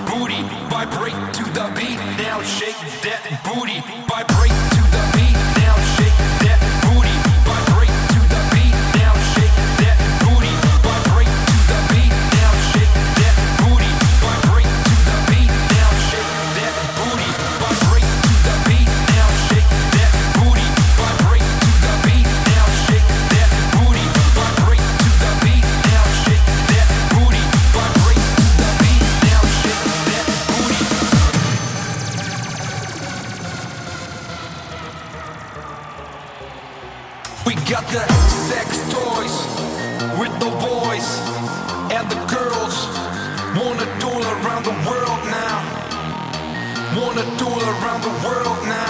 booty, vibrate to the beat. Now shake that booty, vibrate to the beat. Now shake that booty, vibrate to the beat. Now shake that booty, vibrate to the beat. Now shake that booty, vibrate to the beat. Now shake that booty, vibrate to the beat. Now shake that booty, vibrate to the beat. Now shake that booty, vibrate to the beat. Now shake that booty, vibrate to the beat. Now shake that booty. We got the sex toys with the boys and the girls. Wanna do it around the world now. Wanna do it around the world now.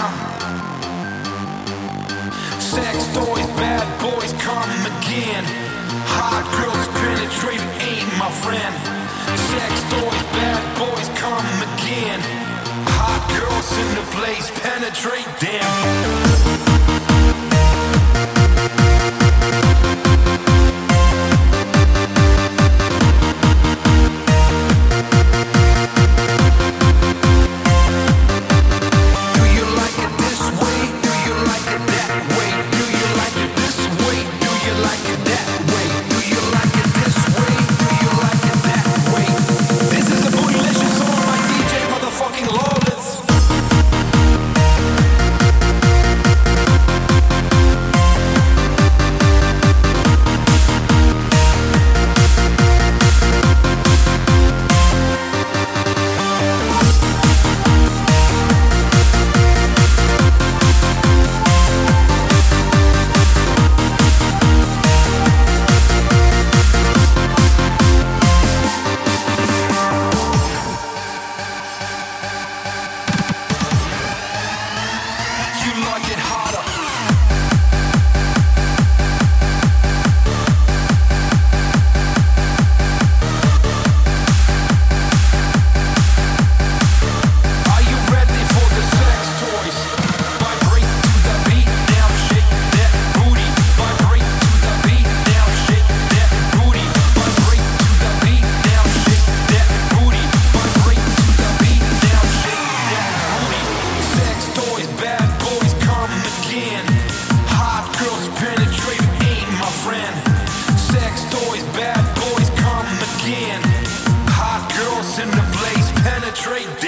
Sex toys, bad boys, come again. Hot girls penetrating ain't my friend. Sex toys, bad boys, come again. Hot girls in the place, penetrate them. Trade